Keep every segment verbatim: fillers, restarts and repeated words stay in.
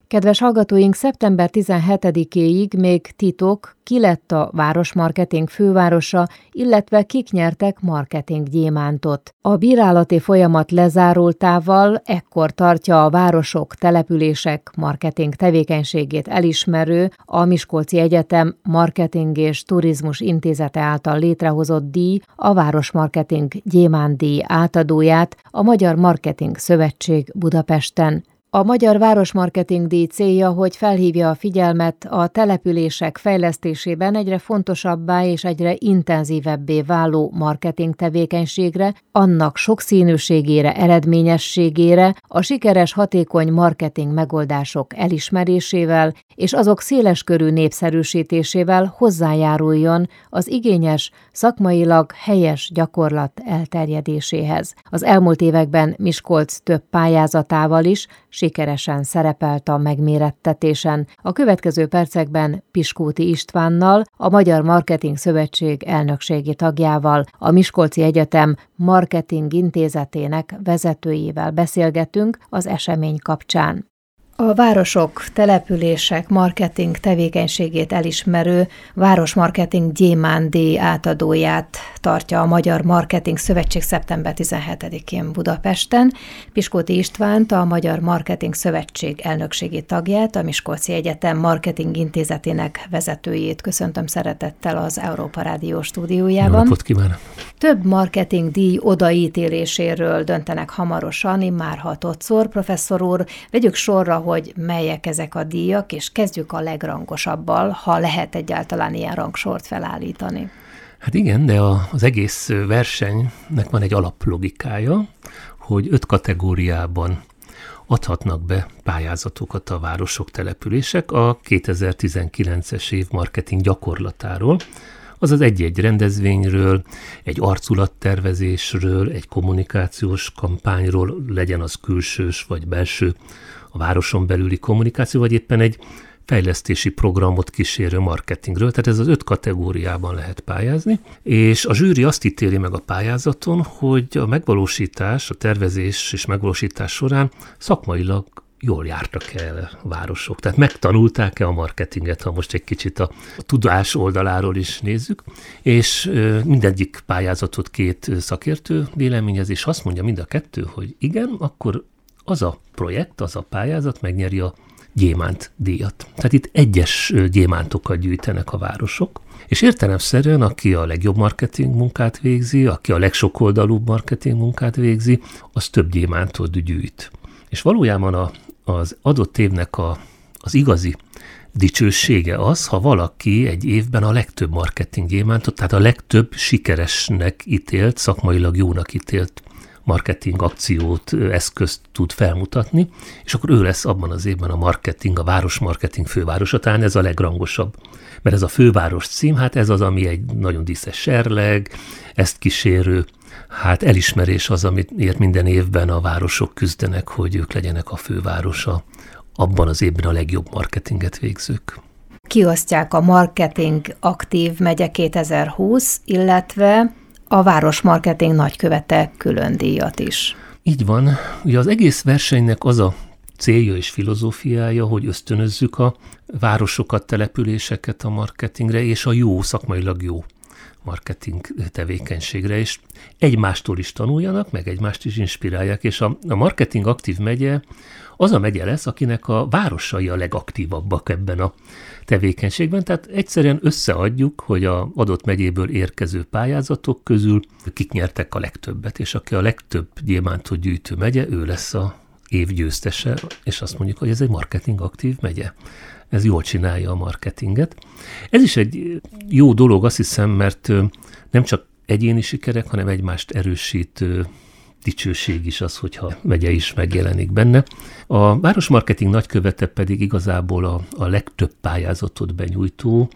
Kedves hallgatóink, szeptember tizenhetedikéig még titok, ki lett a városmarketing fővárosa, illetve kik nyertek marketing gyémántot. A bírálati folyamat lezárultával ekkor tartja a városok, települések marketing tevékenységét elismerő, a Miskolci Egyetem Marketing és Turizmus Intézete által létrehozott díj, a Városmarketing Gyémántdíj átadóját, a Magyar Marketing Szövetség Budapesten. A Magyar Városmarketing Díj célja, hogy felhívja a figyelmet a települések fejlesztésében egyre fontosabbá és egyre intenzívebbé váló marketing tevékenységre, annak sokszínűségére, eredményességére, a sikeres, hatékony marketing megoldások elismerésével és azok széleskörű népszerűsítésével hozzájáruljon az igényes, szakmailag helyes gyakorlat elterjedéséhez. Az elmúlt években Miskolc több pályázatával is sikeresen szerepelt a megmérettetésen. A következő percekben Piskóti Istvánnal, a Magyar Marketing Szövetség elnökségi tagjával, a Miskolci Egyetem Marketing Intézetének vezetőjével beszélgetünk az esemény kapcsán. A városok, települések marketing tevékenységét elismerő Városmarketing Gyémántdíj átadóját tartja a Magyar Marketing Szövetség szeptember tizenhetedikén Budapesten. Piskóti Istvánt, a Magyar Marketing Szövetség elnökségi tagját, a Miskolci Egyetem Marketing Intézetének vezetőjét köszöntöm szeretettel az Európa Rádió stúdiójában. Jó napot kívánok! Több marketing díj odaítéléséről döntenek hamarosan, immár hatodszor. Professzor úr, vegyük sorra, hogy melyek ezek a díjak, és kezdjük a legrangosabbal, ha lehet egyáltalán ilyen rangsort felállítani. Hát igen, de a, az egész versenynek van egy alaplogikája, hogy öt kategóriában adhatnak be pályázatokat a városok, települések a kétezer-tizenkilences év marketing gyakorlatáról, azaz egy-egy rendezvényről, egy arculattervezésről, egy kommunikációs kampányról, legyen az külsős vagy belső, a városon belüli kommunikáció, vagy éppen egy fejlesztési programot kísérő marketingről. Tehát ez az öt kategóriában lehet pályázni, és a zsűri azt ítéli meg a pályázaton, hogy a megvalósítás, a tervezés és megvalósítás során szakmailag jól jártak el a városok. Tehát megtanulták-e a marketinget, ha most egy kicsit a, a tudás oldaláról is nézzük, és ö, mindegyik pályázatot két szakértő véleményez, és azt mondja mind a kettő, hogy igen, akkor az a projekt, az a pályázat megnyeri a Gyémánt-díjat. Tehát itt egyes gyémántokat gyűjtenek a városok, és értelemszerűen, aki a legjobb marketing munkát végzi, aki a legsokoldalúbb marketing munkát végzi, az több gyémántot gyűjt. És valójában a, az adott évnek a, az igazi dicsősége az, ha valaki egy évben a legtöbb marketing gyémántot, tehát a legtöbb sikeresnek ítélt, szakmailag jónak ítélt marketing akciót, eszközt tud felmutatni, és akkor ő lesz abban az évben a marketing, a városmarketing fővárosa, talán ez a legrangosabb. Mert ez a főváros cím, hát ez az, ami egy nagyon díszes serleg, ezt kísérő, hát elismerés az, amit minden évben a városok küzdenek, hogy ők legyenek a fővárosa, abban az évben a legjobb marketinget végzők. Kiosztják a Marketing Aktív Megye kétezer-húsz, illetve a Városmarketing Nagykövete külön díjat is. Így van. Ugye az egész versenynek az a célja és filozófiája, hogy ösztönözzük a városokat, településeket a marketingre, és a jó, szakmailag jó marketing tevékenységre, és egymástól is tanuljanak, meg egymást is inspirálják, és a, a Marketing Aktív Megye az a megye lesz, akinek a városai a legaktívabbak ebben a tevékenységben, tehát egyszerűen összeadjuk, hogy az adott megyéből érkező pályázatok közül kik nyertek a legtöbbet, és aki a legtöbb gyémántot gyűjtő megye, ő lesz a év győztese, és azt mondjuk, hogy ez egy marketing aktív megye. Ez jól csinálja a marketinget. Ez is egy jó dolog, azt hiszem, mert nem csak egyéni sikerek, hanem egymást erősítő dicsőség is az, hogyha megye is megjelenik benne. A Városmarketing Nagykövete pedig igazából a, a legtöbb pályázatot benyújtó,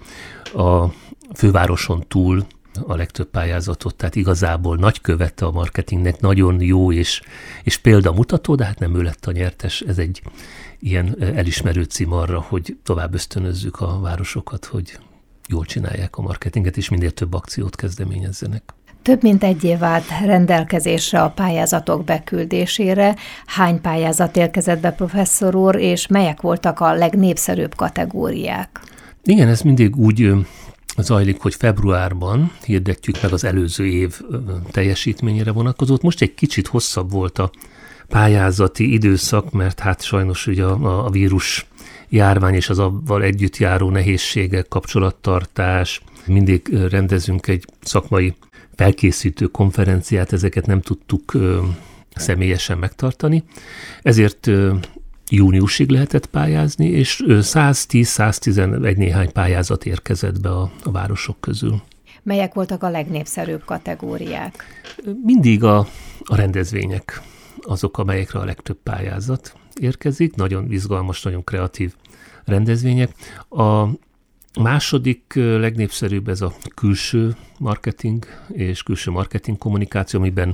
a fővároson túl a legtöbb pályázatot, tehát igazából nagykövete a marketingnek, nagyon jó és, és példamutató, de hát nem ő lett a nyertes. Ez egy ilyen elismerő cím arra, hogy tovább ösztönözzük a városokat, hogy jól csinálják a marketinget, és minél több akciót kezdeményezzenek. Több mint egy év állt rendelkezésre a pályázatok beküldésére. Hány pályázat érkezett be, professzor úr, és melyek voltak a legnépszerűbb kategóriák? Igen, ez mindig úgy zajlik, hogy februárban hirdetjük meg az előző év teljesítményére vonatkozót. Most egy kicsit hosszabb volt a pályázati időszak, mert hát sajnos ugye a, a vírus járvány és az avval együtt járó nehézségek, kapcsolattartás, mindig rendezünk egy szakmai felkészítő konferenciát, ezeket nem tudtuk ö, személyesen megtartani, ezért ö, júniusig lehetett pályázni, és száztíz-száztizenegy néhány pályázat érkezett be a, a városok közül. Melyek voltak a legnépszerűbb kategóriák? Mindig a, a rendezvények azok, amelyekre a legtöbb pályázat érkezik, nagyon izgalmas, nagyon kreatív rendezvények. A második legnépszerűbb ez a külső marketing és külső marketing kommunikáció, amiben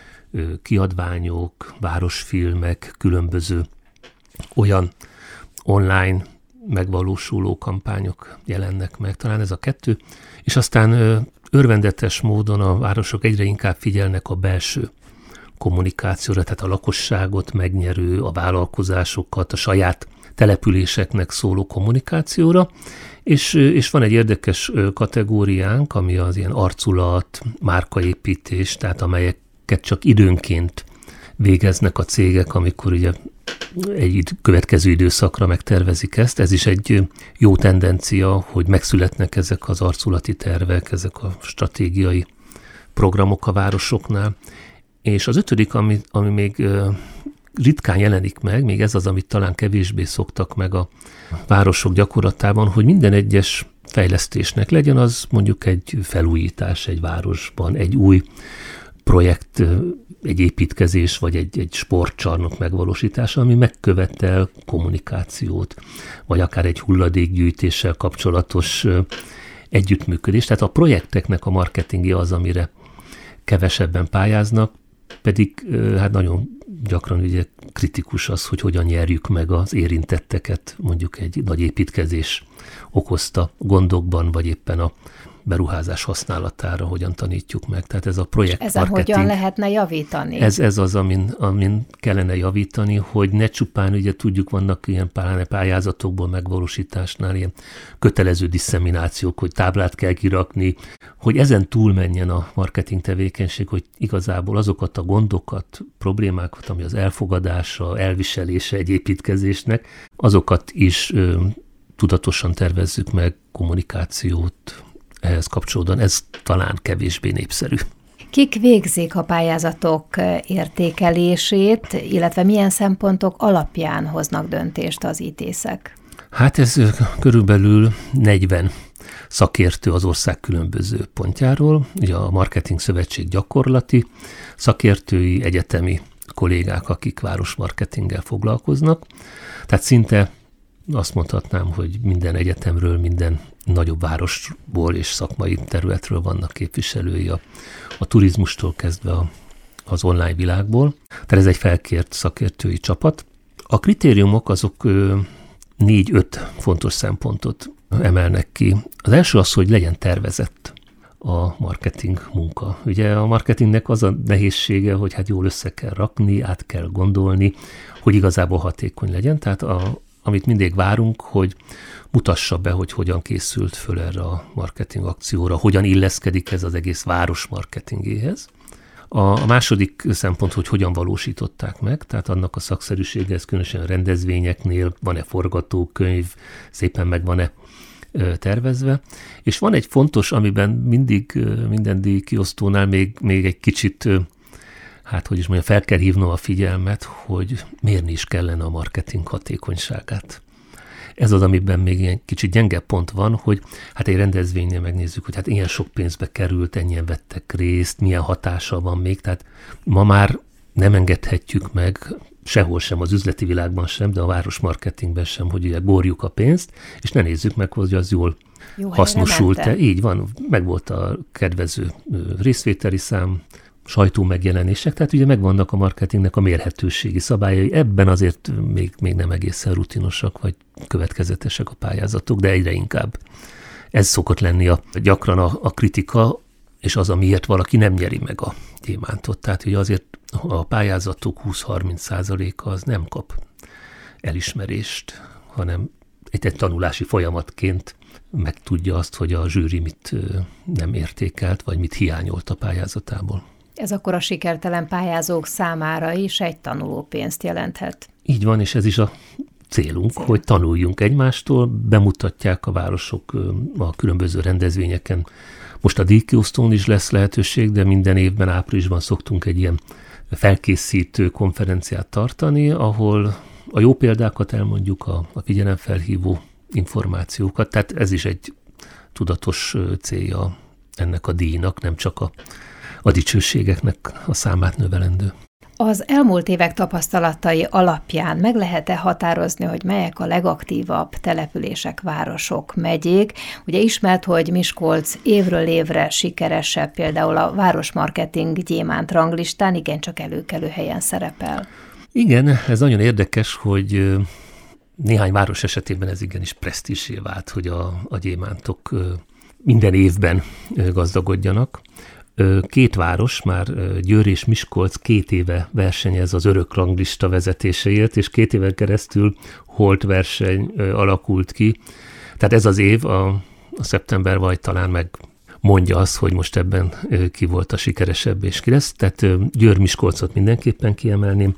kiadványok, városfilmek, különböző olyan online megvalósuló kampányok jelennek meg. Talán ez a kettő. És aztán örvendetes módon a városok egyre inkább figyelnek a belső kommunikációra, tehát a lakosságot megnyerő, a vállalkozásokat, a saját településeknek szóló kommunikációra, és, és van egy érdekes kategóriánk, ami az ilyen arculat, márkaépítés, tehát amelyeket csak időnként végeznek a cégek, amikor ugye egy következő időszakra megtervezik ezt. Ez is egy jó tendencia, hogy megszületnek ezek az arculati tervek, ezek a stratégiai programok a városoknál. És az ötödik, ami, ami még ritkán jelenik meg, még ez az, amit talán kevésbé szoktak meg a városok gyakorlatában, hogy minden egyes fejlesztésnek legyen az mondjuk egy felújítás egy városban, egy új projekt, egy építkezés, vagy egy, egy sportcsarnok megvalósítása, ami megkövetel kommunikációt, vagy akár egy hulladékgyűjtéssel kapcsolatos együttműködés. Tehát a projekteknek a marketingje az, amire kevesebben pályáznak, pedig hát nagyon gyakran ugye kritikus az, hogy hogyan nyerjük meg az érintetteket, mondjuk egy nagy építkezés okozta gondokban, vagy éppen a beruházás használatára hogyan tanítjuk meg. Tehát ez a projekt Ezen marketing, hogyan lehetne javítani? Ez, ez az, amin, amin kellene javítani, hogy ne csupán, ugye tudjuk, vannak ilyen pályázatokból megvalósításnál ilyen kötelező disszeminációk, hogy táblát kell kirakni, hogy ezen túlmenjen a marketing tevékenység, hogy igazából azokat a gondokat, problémákat, ami az elfogadása, elviselése egy építkezésnek, azokat is ö, tudatosan tervezzük meg, kommunikációt ehhez kapcsolódóan. Ez talán kevésbé népszerű. Kik végzik a pályázatok értékelését, illetve milyen szempontok alapján hoznak döntést az ítészek? Hát ez körülbelül negyven szakértő az ország különböző pontjáról. Ugye a Marketing Szövetség gyakorlati szakértői, egyetemi kollégák, akik városmarketinggel foglalkoznak. Tehát szinte azt mondhatnám, hogy minden egyetemről, minden nagyobb városból és szakmai területről vannak képviselői a, a turizmustól kezdve a, az online világból. Tehát ez egy felkért szakértői csapat. A kritériumok azok négy-öt fontos szempontot emelnek ki. Az első az, hogy legyen tervezett a marketing munka. Ugye a marketingnek az a nehézsége, hogy hát jól össze kell rakni, át kell gondolni, hogy igazából hatékony legyen. Tehát a amit mindig várunk, hogy mutassa be, hogy hogyan készült föl erre a marketing akcióra, hogyan illeszkedik ez az egész város marketingéhez. A második szempont, hogy hogyan valósították meg, tehát annak a szakszerűsége, ez különösen a rendezvényeknél, van-e forgatókönyv, szépen meg van-e tervezve. És van egy fontos, amiben mindig minden díjkiosztónál még, még egy kicsit, hát hogy is mondjam, fel kell hívnom a figyelmet, hogy mérni is kellene a marketing hatékonyságát. Ez az, amiben még ilyen kicsit gyenge pont van, hogy hát egy rendezvénynél megnézzük, hogy hát ilyen sok pénzbe került, ennyien vettek részt, milyen hatása van még, tehát ma már nem engedhetjük meg sehol sem, az üzleti világban sem, de a városmarketingben sem, hogy ugye borjuk a pénzt, és ne nézzük meg, hogy az jól Jó hasznosult-e. Így van, meg volt a kedvező részvételi szám, sajtó megjelenések, tehát ugye megvannak a marketingnek a mérhetőségi szabályai, ebben azért még, még nem egészen rutinosak, vagy következetesek a pályázatok, de egyre inkább. Ez szokott lenni a, gyakran a, a kritika, és az, amiért valaki nem nyeri meg a gyémántot. Tehát ugye azért a pályázatok húsz-harminc százaléka az nem kap elismerést, hanem egy, egy tanulási folyamatként megtudja azt, hogy a zsűri mit nem értékelt, vagy mit hiányolt a pályázatából. Ez akkor a sikertelen pályázók számára is egy tanulópénzt jelenthet. Így van, és ez is a célunk, Cél. hogy tanuljunk egymástól, bemutatják a városok a különböző rendezvényeken. Most a díjkiosztón is lesz lehetőség, de minden évben áprilisban szoktunk egy ilyen felkészítő konferenciát tartani, ahol a jó példákat elmondjuk, a, a figyelemfelhívó információkat, tehát ez is egy tudatos célja ennek a díjnak, nem csak a, a dicsőségeknek a számát növelendő. Az elmúlt évek tapasztalatai alapján meg lehet-e határozni, hogy melyek a legaktívabb települések, városok, megyék? Ugye ismert, hogy Miskolc évről évre sikeresebb, például a városmarketing gyémánt ranglistán igencsak előkelő helyen szerepel. Igen, ez nagyon érdekes, hogy néhány város esetében ez igenis presztízsé vált, hogy a, a gyémántok minden évben gazdagodjanak. Két város, már Győr és Miskolc két éve versenyez az örök ranglista vezetéséért, és két éven keresztül holt verseny alakult ki. Tehát ez az év, a, a szeptember vagy talán meg mondja azt, hogy most ebben ki volt a sikeresebb és ki lesz. Tehát Győr-Miskolcot mindenképpen kiemelném.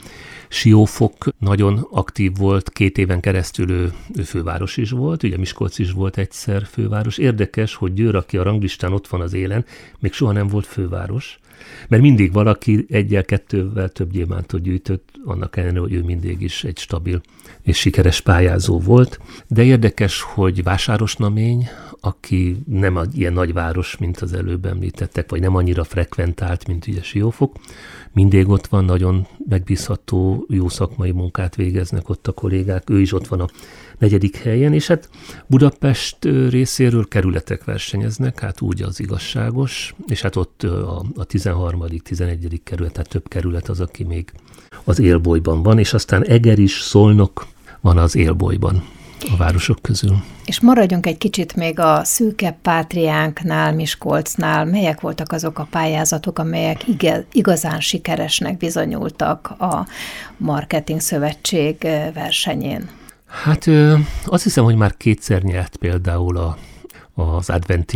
Siófok nagyon aktív volt, két éven keresztül ő, ő főváros is volt, ugye Miskolc is volt egyszer főváros. Érdekes, hogy Győr, aki a ranglistán ott van az élen, még soha nem volt főváros, mert mindig valaki egyel-kettővel több gyémántot gyűjtött, annak ellenére, hogy ő mindig is egy stabil és sikeres pályázó volt. De érdekes, hogy Vásárosnamény, aki nem egy ilyen nagyváros, mint az előbb említettek, vagy nem annyira frekventált, mint ugye Siófok, mindig ott van, nagyon megbízható, jó szakmai munkát végeznek ott a kollégák, ő is ott van a negyedik helyen, és hát Budapest részéről kerületek versenyeznek, hát úgy az igazságos, és hát ott a, a tizenharmadik, tizenegyedik kerület, tehát több kerület az, aki még az élbolyban van, és aztán Eger is, Szolnok van az élbolyban a városok közül. És maradjunk egy kicsit még a szűkebb pátriánknál, Miskolcnál. Melyek voltak azok a pályázatok, amelyek igazán sikeresnek bizonyultak a Marketing Szövetség versenyén? Hát azt hiszem, hogy már kétszer nyert például a, az adventi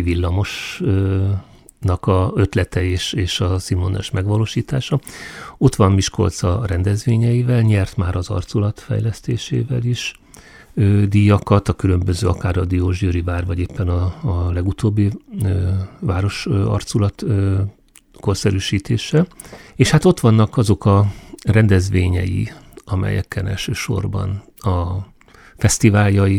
villamosnak a ötlete és, és a színvonalas megvalósítása. Ott van Miskolc a rendezvényeivel, nyert már az arculat fejlesztésével is díjakat, a különböző akár a Diósgyőri vár, vagy éppen a, a legutóbbi ö, város ö, arculat ö, korszerűsítése. És hát ott vannak azok a rendezvényei, amelyeken elsősorban a fesztiváljai,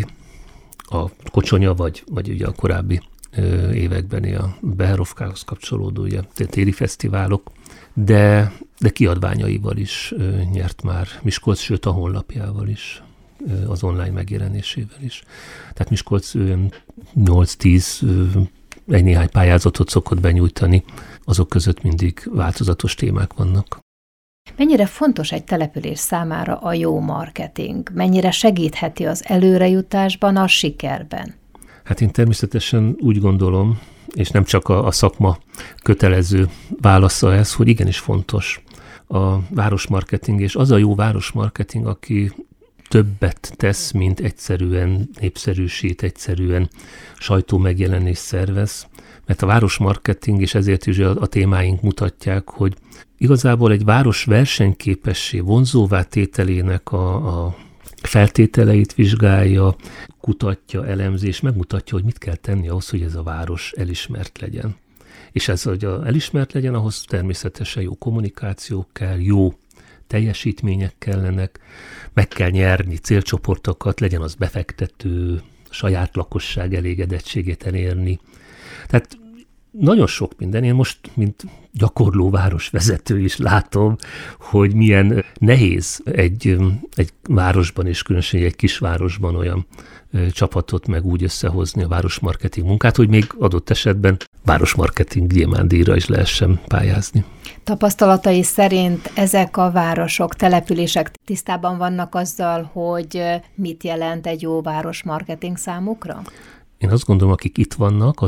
a Kocsonya, vagy, vagy ugye a korábbi ö, évekbeni a Beherovkához kapcsolódó ugye, téli fesztiválok, de, de kiadványaival is ö, nyert már Miskolc, sőt a honlapjával is, az online megjelenésével is. Tehát Miskolc nyolc-tíz egy néhány pályázatot szokott benyújtani, azok között mindig változatos témák vannak. Mennyire fontos egy település számára a jó marketing? Mennyire segítheti az előrejutásban, a sikerben? Hát én természetesen úgy gondolom, és nem csak a, a szakma kötelező válasza ez, hogy igenis fontos a városmarketing, és az a jó városmarketing, aki többet tesz, mint egyszerűen népszerűsít, egyszerűen sajtómegjelenést szervez, mert a városmarketing, és ezért is a, a témáink mutatják, hogy igazából egy város versenyképessé, vonzóvá tételének a, a feltételeit vizsgálja, kutatja, elemzi, és megmutatja, hogy mit kell tenni ahhoz, hogy ez a város elismert legyen. És ez, hogy a elismert legyen, ahhoz természetesen jó kommunikáció kell, jó teljesítmények kellenek, meg kell nyerni célcsoportokat, legyen az befektető, saját lakosság elégedettségét elérni. Tehát nagyon sok minden. Én most, mint gyakorló városvezető is látom, hogy milyen nehéz egy, egy városban, és különösen egy kisvárosban olyan csapatot meg úgy összehozni a városmarketing munkát, hogy még adott esetben városmarketing gyémántdíjra is lehessen pályázni. Tapasztalatai szerint ezek a városok, települések tisztában vannak azzal, hogy mit jelent egy jó városmarketing számukra? Én azt gondolom, akik itt vannak, az a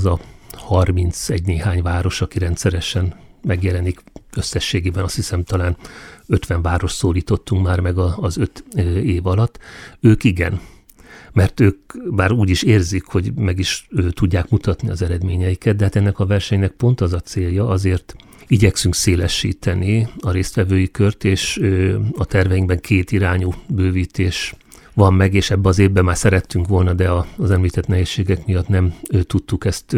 harmincegy néhány város, aki rendszeresen megjelenik. Összességében azt hiszem talán ötven város szólítottunk már meg az öt év alatt. Ők igen, mert ők bár úgy is érzik, hogy meg is tudják mutatni az eredményeiket, de hát ennek a versenynek pont az a célja, azért igyekszünk szélesíteni a résztvevői kört, és a terveinkben két irányú bővítés van meg, és ebbe az évben már szerettünk volna, de az említett nehézségek miatt nem tudtuk ezt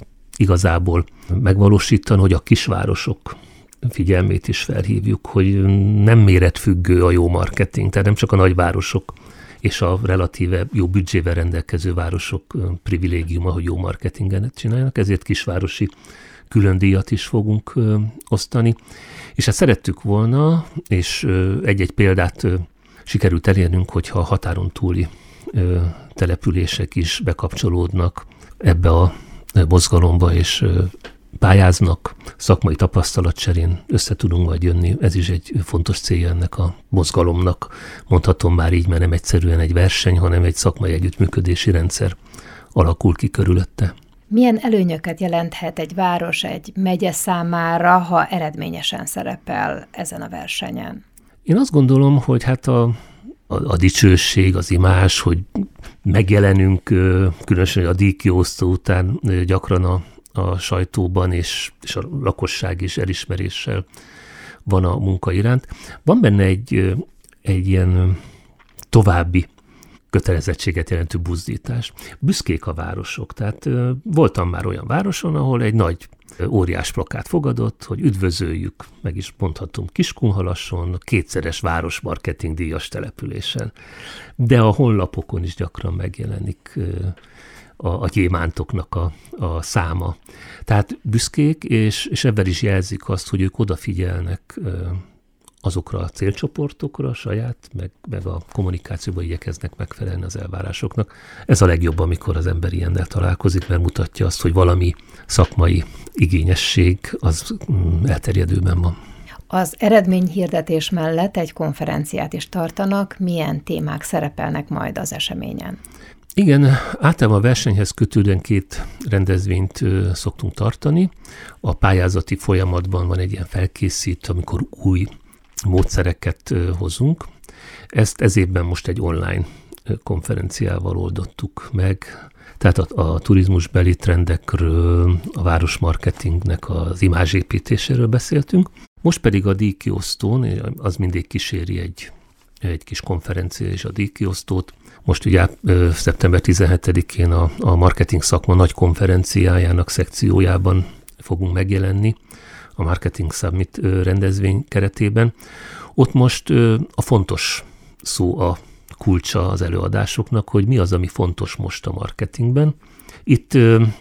igazából megvalósítani, hogy a kisvárosok figyelmét is felhívjuk, hogy nem méretfüggő a jó marketing, tehát nem csak a nagyvárosok és a relatíve jó büdzsével rendelkező városok privilégiuma, hogy jó marketinget csináljanak, ezért kisvárosi külön díjat is fogunk ö, osztani. És hát szerettük volna, és ö, egy-egy példát ö, sikerült elérnünk, hogyha a határon túli ö, települések is bekapcsolódnak ebbe a ö, mozgalomba, és ö, pályáznak, szakmai tapasztalatcserén össze tudunk majd jönni. Ez is egy fontos célja ennek a mozgalomnak. Mondhatom már így, mert nem egyszerűen egy verseny, hanem egy szakmai együttműködési rendszer alakul ki körülötte. Milyen előnyöket jelenthet egy város, egy megye számára, ha eredményesen szerepel ezen a versenyen? Én azt gondolom, hogy hát a, a, a dicsőség, az imázs, hogy megjelenünk, különösen a díjkiosztó után gyakran a, a sajtóban, és, és a lakosság is elismeréssel van a munka iránt. Van benne egy, egy ilyen további kötelezettséget jelentő buzdítás. Büszkék a városok, tehát ö, voltam már olyan városon, ahol egy nagy ö, óriás plakát fogadott, hogy üdvözöljük, meg is mondhatom, Kiskunhalasson, kétszeres városmarketing díjas településen. De a honlapokon is gyakran megjelenik ö, a, a gyémántoknak a, a száma. Tehát büszkék, és, és ebben is jelzik azt, hogy ők odafigyelnek ö, azokra a célcsoportokra, a saját, meg, meg a kommunikációban igyekeznek megfelelni az elvárásoknak. Ez a legjobb, amikor az ember ilyennel találkozik, mert mutatja azt, hogy valami szakmai igényesség az elterjedőben van. Az eredményhirdetés mellett egy konferenciát is tartanak. Milyen témák szerepelnek majd az eseményen? Igen, általában a versenyhez kötődően két rendezvényt ö, szoktunk tartani. A pályázati folyamatban van egy ilyen felkészít, amikor új módszereket hozunk. Ezt ez évben most egy online konferenciával oldottuk meg. Tehát a, a turizmusbeli trendekről, a városmarketingnek az imázsépítéséről beszéltünk. Most pedig a díjkiosztón, az mindig kíséri egy, egy kis konferencia és a díjkiosztót. Most ugye szeptember tizenhetedikén a, a marketing szakma nagy konferenciájának szekciójában fogunk megjelenni, a Marketing Summit rendezvény keretében. Ott most a fontos szó a kulcsa az előadásoknak, hogy mi az, ami fontos most a marketingben. Itt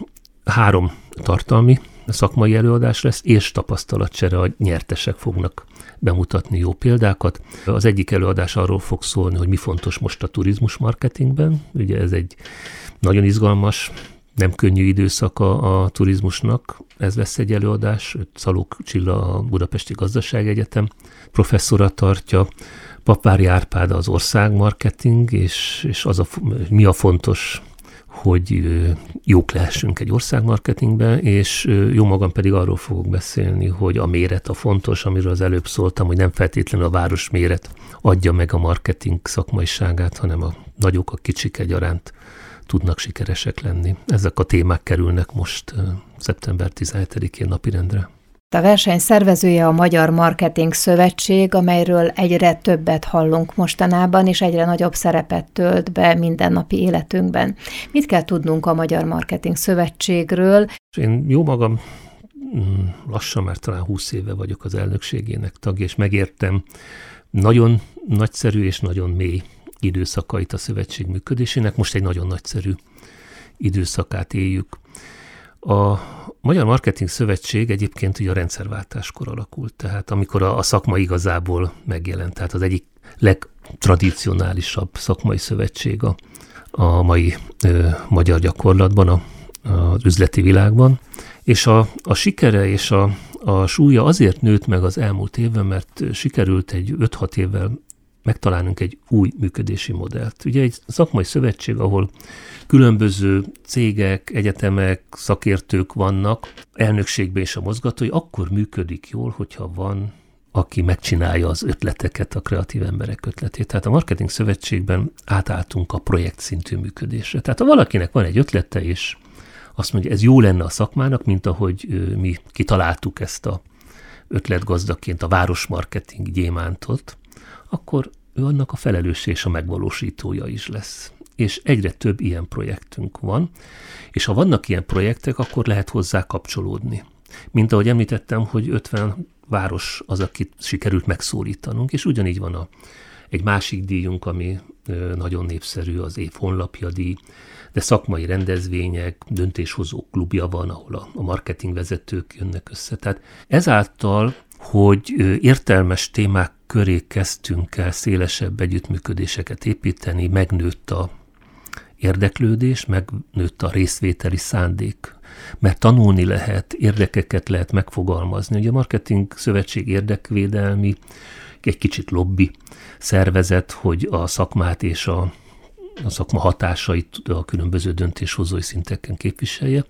három tartalmi szakmai előadás lesz, és tapasztalatcsere, a nyertesek fognak bemutatni jó példákat. Az egyik előadás arról fog szólni, hogy mi fontos most a turizmus marketingben. Ugye ez egy nagyon izgalmas, nem könnyű időszaka a turizmusnak. Ez lesz egy előadás. Szalók Csilla, a Budapesti Gazdaságegyetem professzora tartja, Papvári Árpád az országmarketing, és, és az a, mi a fontos, hogy jók lehessünk egy országmarketingben, és jó magam pedig arról fogok beszélni, hogy a méret a fontos, amiről az előbb szóltam, hogy nem feltétlenül a város méret adja meg a marketing szakmaiságát, hanem a nagyok, a kicsik egyaránt tudnak sikeresek lenni. Ezek a témák kerülnek most szeptember tizenhetedikén napirendre. A verseny szervezője a Magyar Marketing Szövetség, amelyről egyre többet hallunk mostanában, és egyre nagyobb szerepet tölt be mindennapi életünkben. Mit kell tudnunk a Magyar Marketing Szövetségről? Én jó magam lassan, már talán húsz éve vagyok az elnökségének tagja, és megértem nagyon nagyszerű és nagyon mély időszakait a szövetség működésének. Most egy nagyon nagyszerű időszakát éljük. A Magyar Marketing Szövetség egyébként ugye a rendszerváltáskor alakult, tehát amikor a, a szakma igazából megjelent, tehát az egyik legtradicionálisabb szakmai szövetség a, a mai ö, magyar gyakorlatban, a, az üzleti világban, és a, a sikere és a, a súlya azért nőtt meg az elmúlt évben, mert sikerült egy öt-hat évvel megtalálnunk egy új működési modellt. Ugye egy szakmai szövetség, ahol különböző cégek, egyetemek, szakértők vannak, elnökségben és a mozgatói, akkor működik jól, hogyha van, aki megcsinálja az ötleteket, a kreatív emberek ötletét. Tehát a Marketing Szövetségben átálltunk a projekt szintű működésre. Tehát ha valakinek van egy ötlete, és azt mondja, ez jó lenne a szakmának, mint ahogy mi kitaláltuk ezt a ötletgazdaként a városmarketing gyémántot, akkor ő annak a felelős és a megvalósítója is lesz. És egyre több ilyen projektünk van, és ha vannak ilyen projektek, akkor lehet hozzá kapcsolódni. Mint ahogy említettem, hogy ötven város az, akit sikerült megszólítanunk, és ugyanígy van a, egy másik díjunk, ami nagyon népszerű, az év honlapja díj, de szakmai rendezvények, döntéshozó klubja van, ahol a, a marketingvezetők jönnek össze. Tehát ezáltal, hogy értelmes témák köré kezdtünk el szélesebb együttműködéseket építeni, megnőtt a érdeklődés, megnőtt a részvételi szándék, mert tanulni lehet, érdekeket lehet megfogalmazni. Ugye a Marketing Szövetség érdekvédelmi, egy kicsit lobby szervezet, hogy a szakmát és a, a szakma hatásait a különböző döntéshozói szinteken képviselje,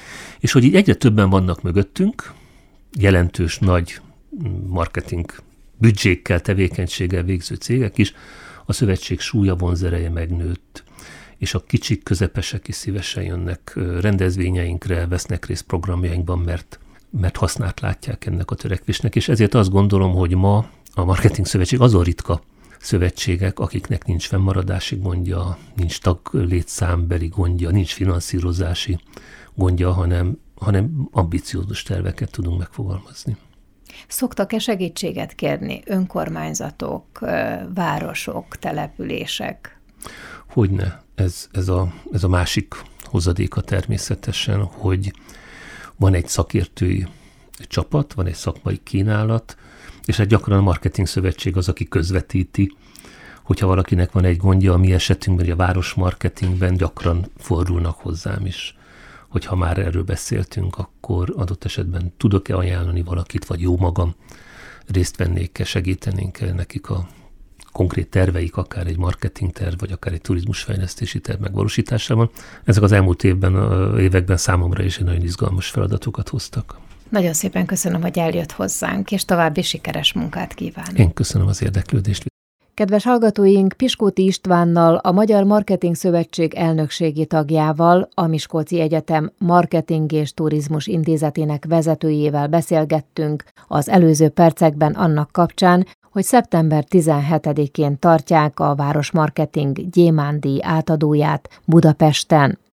és hogy így egyre többen vannak mögöttünk, jelentős nagy marketing büdzsékkel, tevékenységgel végző cégek is, a szövetség súlya, vonzereje megnőtt, és a kicsik, közepesek is szívesen jönnek rendezvényeinkre, vesznek részt programjainkban, mert, mert hasznát látják ennek a törekvésnek, és ezért azt gondolom, hogy ma a Marketing Szövetség azon ritka szövetségek, akiknek nincs fennmaradási gondja, nincs taglétszámbeli gondja, nincs finanszírozási gondja, hanem, hanem ambiciózus terveket tudunk megfogalmazni. Szoktak-e segítséget kérni önkormányzatok, városok, települések? Hogyne. Ez, ez, a, ez a másik hozadéka természetesen, hogy van egy szakértői csapat, van egy szakmai kínálat, és hát gyakran a Marketing Szövetség az, aki közvetíti, hogyha valakinek van egy gondja, a mi esetünkben, a városmarketingben gyakran fordulnak hozzám is, hogyha már erről beszéltünk, akkor adott esetben tudok-e ajánlani valakit, vagy jó magam részt vennék-e, segítenénk-e nekik a konkrét terveik, akár egy marketing terv, vagy akár egy turizmusfejlesztési terv megvalósításában. Ezek az elmúlt évben, években számomra is egy nagyon izgalmas feladatokat hoztak. Nagyon szépen köszönöm, hogy eljött hozzánk, és további sikeres munkát kívánok. Én köszönöm az érdeklődést. Kedves hallgatóink, Piskóti Istvánnal, a Magyar Marketing Szövetség elnökségi tagjával, a Miskolci Egyetem Marketing és Turizmus Intézetének vezetőjével beszélgettünk az előző percekben annak kapcsán, hogy szeptember tizenhetedikén tartják a Városmarketing Gyémánt-díj átadóját Budapesten.